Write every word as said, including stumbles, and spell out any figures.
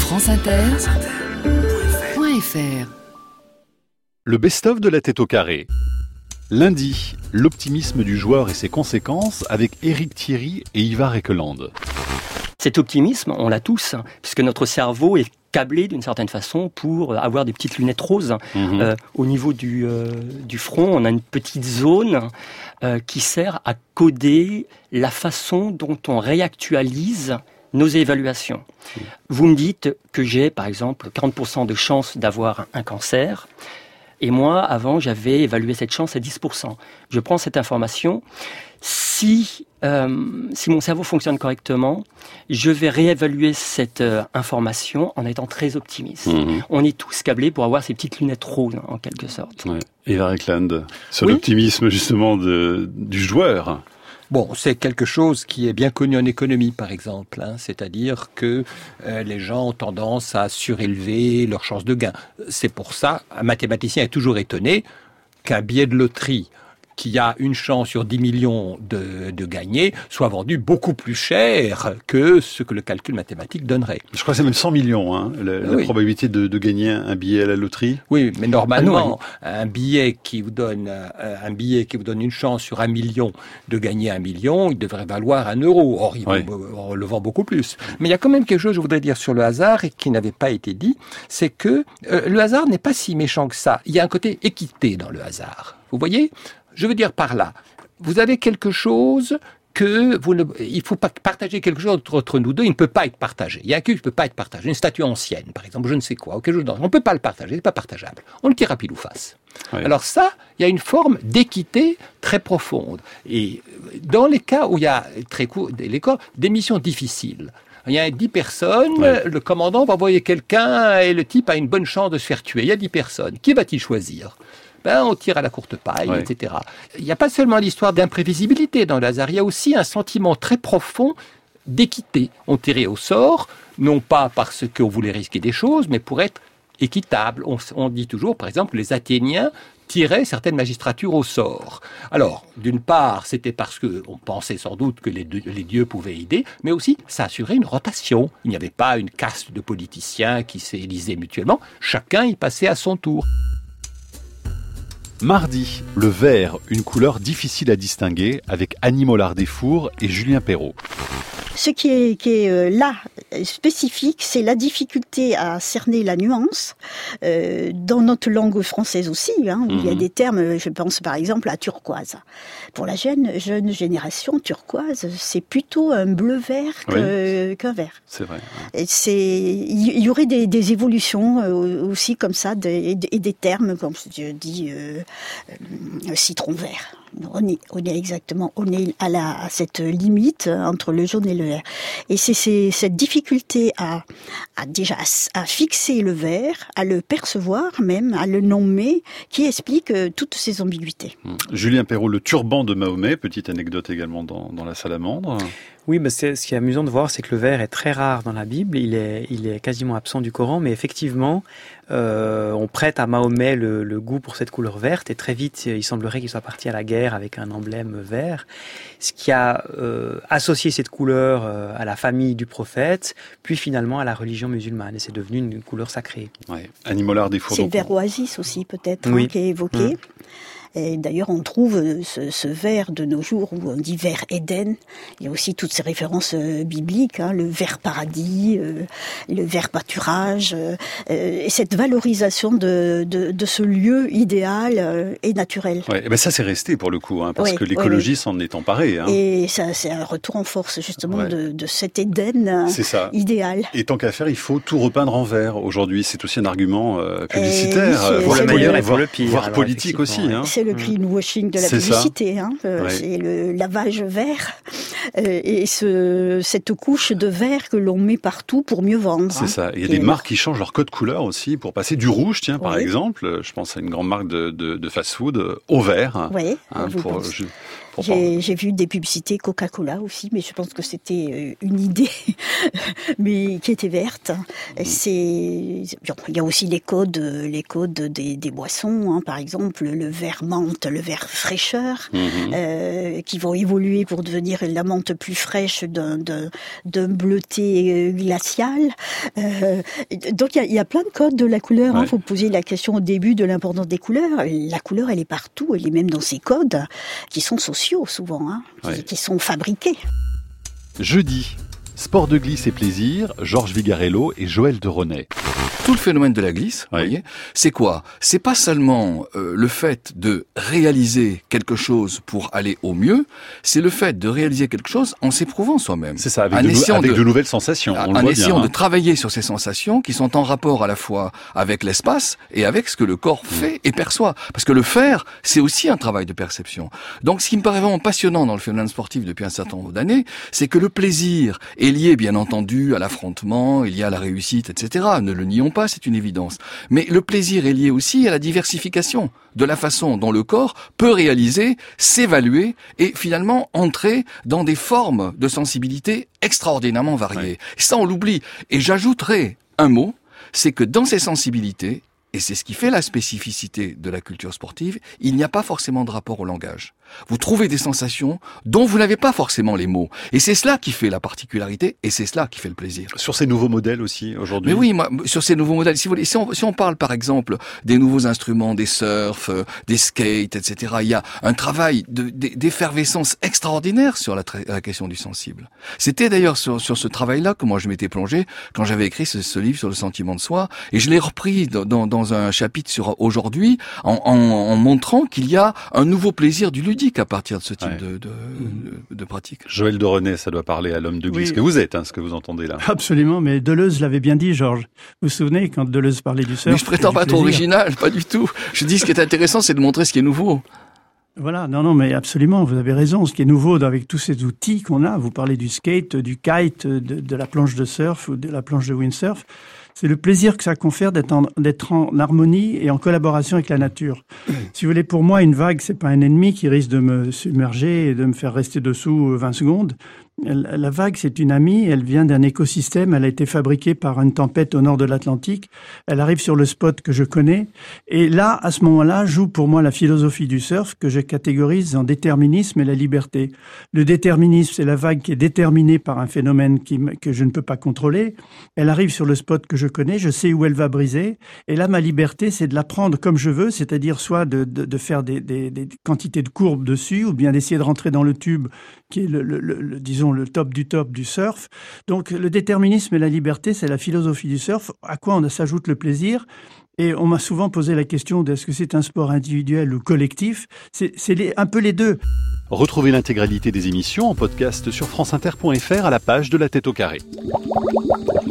franceinter point f r. Le best-of de la tête au carré. Lundi, l'optimisme du joueur et ses conséquences avec Éric Thierry et Ivar Ekeland. Cet optimisme, on l'a tous, puisque notre cerveau est câblé d'une certaine façon pour avoir des petites lunettes roses. Mmh. Euh, au niveau du, euh, du front, on a une petite zone euh, qui sert à coder la façon dont on réactualise nos évaluations. Mmh. Vous me dites que j'ai, par exemple, quarante pour cent de chance d'avoir un cancer. Et moi, avant, j'avais évalué cette chance à dix pour cent. Je prends cette information. Si, euh, si mon cerveau fonctionne correctement, je vais réévaluer cette euh, information en étant très optimiste. Mmh. On est tous câblés pour avoir ces petites lunettes roses, en quelque sorte. Ouais. Ivar Ekeland, sur oui. l'optimisme justement de, du joueur. Bon, c'est quelque chose qui est bien connu en économie, par exemple. Hein, c'est-à-dire que euh, les gens ont tendance à surélever leurs chances de gain. C'est pour ça, un mathématicien est toujours étonné qu'un billet de loterie qui a une chance sur dix millions de, de gagner, soit vendu beaucoup plus cher que ce que le calcul mathématique donnerait. Je crois que c'est même cent millions, hein, la, la oui. probabilité de, de gagner un billet à la loterie. Oui, mais normalement, ah non, un billet qui vous donne un billet qui vous donne une chance sur un million de gagner un million, il devrait valoir un euro. Or, il oui. on le vend beaucoup plus. Mais il y a quand même quelque chose, je voudrais dire, sur le hasard et qui n'avait pas été dit, c'est que euh, le hasard n'est pas si méchant que ça. Il y a un côté équité dans le hasard. Vous voyez ? Je veux dire par là, vous avez quelque chose que vous ne, il faut pas partager quelque chose entre, entre nous deux, il ne peut pas être partagé. Il y a un truc qui ne peut pas être partagé, une statue ancienne, par exemple, je ne sais quoi, ou quelque chose d'autre. On ne peut pas le partager, c'est pas partageable. On le tire à pile ou face. Oui. Alors ça, il y a une forme d'équité très profonde. Et dans les cas où il y a très court, les cas d'émissions difficiles, il y a dix personnes, oui. Le commandant va envoyer quelqu'un et le type a une bonne chance de se faire tuer. Il y a dix personnes. Qui va-t-il choisir ? Ben, on tire à la courte paille, ouais. et cetera. Il n'y a pas seulement l'histoire d'imprévisibilité dans le hasard, il y a aussi un sentiment très profond d'équité. On tirait au sort, non pas parce qu'on voulait risquer des choses, mais pour être équitable. On, on dit toujours, par exemple, les Athéniens tiraient certaines magistratures au sort. Alors, d'une part, c'était parce qu'on pensait sans doute que les, deux, les dieux pouvaient aider, mais aussi, ça assurait une rotation. Il n'y avait pas une caste de politiciens qui s'élisaient mutuellement. Chacun y passait à son tour. Mardi, le vert, une couleur difficile à distinguer, avec Annie Mollard-Desfours et Julien Perrault. Ce qui est, qui est euh, là, spécifique, c'est la difficulté à cerner la nuance, euh, dans notre langue française aussi, hein, où mmh. il y a des termes, je pense par exemple à turquoise. Pour la jeune, jeune génération, turquoise, c'est plutôt un bleu-vert que, oui. qu'un vert. C'est vrai. Ouais. Et c'est, il y aurait des, des évolutions euh, aussi comme ça, des, et des termes, comme je dis, euh, euh, citron vert. On est, on est exactement, on est à, la, à cette limite entre le jaune et le vert. Et c'est, c'est cette difficulté à, à déjà à, à fixer le vert, à le percevoir même, à le nommer, qui explique euh, toutes ces ambiguïtés. Mmh. Julien Perrault, le turban de Mahomet, petite anecdote également dans, dans la salamandre. Oui, mais c'est, ce qui est amusant de voir, c'est que le vert est très rare dans la Bible. Il est, il est quasiment absent du Coran, mais effectivement, euh, on prête à Mahomet le, le goût pour cette couleur verte, et très vite, il semblerait qu'il soit parti à la guerre avec un emblème vert, ce qui a euh, associé cette couleur euh, à la famille du prophète, puis finalement à la religion musulmane, et c'est devenu une couleur sacrée. Ouais. Annie Mollard-Desfours. C'est le vert oasis aussi, peut-être, oui. hein, qui est évoqué. Mmh. Et d'ailleurs, on trouve ce, ce vert de nos jours où on dit vert Éden. Il y a aussi toutes ces références euh, bibliques, hein, le vert paradis, euh, le vert pâturage, euh, et cette valorisation de, de, de ce lieu idéal euh, et naturel. Ouais, et ben ça c'est resté pour le coup, hein, parce oui, que l'écologie oui, oui. s'en est emparée. Hein. Et ça, c'est un retour en force justement ouais. de, de cet Éden c'est ça. idéal. Et tant qu'à faire, il faut tout repeindre en vert. Aujourd'hui, c'est aussi un argument euh, publicitaire, oui, pour le meilleur et pour le pire, voire alors, politique aussi. Ouais. Hein. C'est le greenwashing de la c'est publicité, hein. euh, ouais. c'est le lavage vert euh, et ce, cette couche de vert que l'on met partout pour mieux vendre. C'est hein. ça. Il y a et des marques qui changent leur code couleur aussi pour passer du rouge, tiens, par oui. exemple. Je pense à une grande marque de, de, de fast-food au vert. Oui. Hein, pour, J'ai, j'ai vu des publicités Coca-Cola aussi, mais je pense que c'était une idée, mais qui était verte. C'est, il y a aussi les codes, les codes des, des boissons, hein, par exemple le vert menthe, le vert fraîcheur, mmh. euh, qui vont évoluer pour devenir la menthe plus fraîche d'un, d'un, d'un bleuté glacial. Euh, donc il y, a, il y a plein de codes de la couleur. Il ouais. hein, faut poser la question au début de l'importance des couleurs. La couleur, elle est partout, elle est même dans ces codes qui sont sociaux souvent, hein, ouais. qui, qui sont fabriqués. Jeudi, sport de glisse et plaisir, Georges Vigarello et Joël de René. Tout le phénomène de la glisse, oui. vous voyez, c'est quoi ? C'est pas seulement euh, le fait de réaliser quelque chose pour aller au mieux, c'est le fait de réaliser quelque chose en s'éprouvant soi-même. C'est ça, avec, de, nou- avec de, de nouvelles sensations. On en le voit essayant bien, de hein. travailler sur ces sensations qui sont en rapport à la fois avec l'espace et avec ce que le corps fait et perçoit. Parce que le faire, c'est aussi un travail de perception. Donc ce qui me paraît vraiment passionnant dans le phénomène sportif depuis un certain nombre d'années, c'est que le plaisir est lié bien entendu à l'affrontement, il y a à la réussite, et cetera. Ne le nions pas, c'est une évidence. Mais le plaisir est lié aussi à la diversification de la façon dont le corps peut réaliser, s'évaluer et finalement entrer dans des formes de sensibilité extraordinairement variées. Ouais. Ça, on l'oublie. Et j'ajouterai un mot, c'est que dans ces sensibilités, et c'est ce qui fait la spécificité de la culture sportive, il n'y a pas forcément de rapport au langage. Vous trouvez des sensations dont vous n'avez pas forcément les mots. Et c'est cela qui fait la particularité, et c'est cela qui fait le plaisir. Sur ces nouveaux modèles aussi, aujourd'hui. Mais oui, moi, sur ces nouveaux modèles, si vous voulez, si on, si on parle par exemple des nouveaux instruments, des surfs, euh, des skates, et cetera, il y a un travail de, de, d'effervescence extraordinaire sur la, tra- la question du sensible. C'était d'ailleurs sur, sur ce travail-là que moi je m'étais plongé quand j'avais écrit ce, ce livre sur le sentiment de soi, et je l'ai repris dans, dans, dans un chapitre sur aujourd'hui, en, en, en montrant qu'il y a un nouveau plaisir du ludique à partir de ce type ouais. de, de, de, de pratique. Joël de René, ça doit parler à l'homme de glisse oui. que vous êtes, hein, ce que vous entendez là. Absolument, mais Deleuze l'avait bien dit, Georges. Vous vous souvenez quand Deleuze parlait du surf? Mais je prétends pas être original, pas du tout. Je dis ce qui est intéressant, c'est de montrer ce qui est nouveau. Voilà, non, non, mais absolument, vous avez raison. Ce qui est nouveau avec tous ces outils qu'on a, vous parlez du skate, du kite, de, de la planche de surf ou de la planche de windsurf, c'est le plaisir que ça confère d'être en, d'être en harmonie et en collaboration avec la nature. Si vous voulez, pour moi, une vague, c'est pas un ennemi qui risque de me submerger et de me faire rester dessous vingt secondes. La vague, c'est une amie, elle vient d'un écosystème, elle a été fabriquée par une tempête au nord de l'Atlantique, elle arrive sur le spot que je connais, et là, à ce moment-là, joue pour moi la philosophie du surf que je catégorise en déterminisme et la liberté. Le déterminisme, c'est la vague qui est déterminée par un phénomène qui, que je ne peux pas contrôler, elle arrive sur le spot que je connais, je sais où elle va briser, et là, ma liberté, c'est de la prendre comme je veux, c'est-à-dire soit de, de, de faire des, des, des quantités de courbes dessus, ou bien d'essayer de rentrer dans le tube, qui est le, le, le, le disons, le top du top du surf. Donc, le déterminisme et la liberté, c'est la philosophie du surf, à quoi on s'ajoute le plaisir. Et on m'a souvent posé la question de est-ce que c'est un sport individuel ou collectif? C'est, c'est les, un peu les deux. Retrouvez l'intégralité des émissions en podcast sur franceinter point f r à la page de La Tête au Carré.